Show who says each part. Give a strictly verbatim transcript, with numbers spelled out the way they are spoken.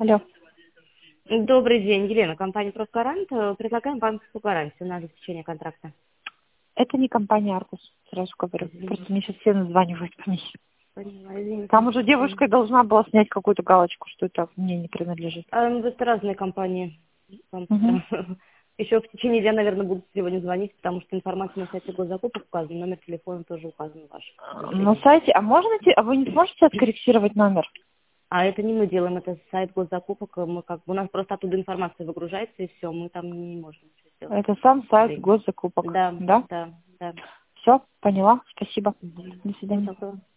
Speaker 1: Алло.
Speaker 2: Добрый день, Елена, компания «Профгарант». Э, Предлагаем банковскую гарантию на обеспечение контракта.
Speaker 1: Это не компания Аркус, сразу говорю. Просто мне сейчас все названивают по ней.
Speaker 2: Поняла, извините.
Speaker 1: Там уже девушка должна была снять какую-то галочку, что это мне не принадлежит.
Speaker 2: А, ну, это разные компании. Вам
Speaker 1: Угу.
Speaker 2: сразу. Еще в течение дня, наверное, будут сегодня звонить, потому что информация на сайте госзакупок указана, номер телефона тоже указан ваш. К
Speaker 1: На
Speaker 2: сожалению.
Speaker 1: сайте, а можно, те- а вы не сможете откорректировать номер?
Speaker 2: А это не мы делаем, это сайт госзакупок. Мы как бы, у нас просто оттуда информация выгружается, и все, мы там не можем ничего сделать.
Speaker 1: Это сам
Speaker 2: К
Speaker 1: сайт
Speaker 2: сожалению.
Speaker 1: госзакупок,
Speaker 2: Да,
Speaker 1: да?
Speaker 2: да, да.
Speaker 1: Все, поняла, спасибо.
Speaker 2: Мгм.
Speaker 1: До
Speaker 2: Ну,
Speaker 1: свидания.
Speaker 2: такое.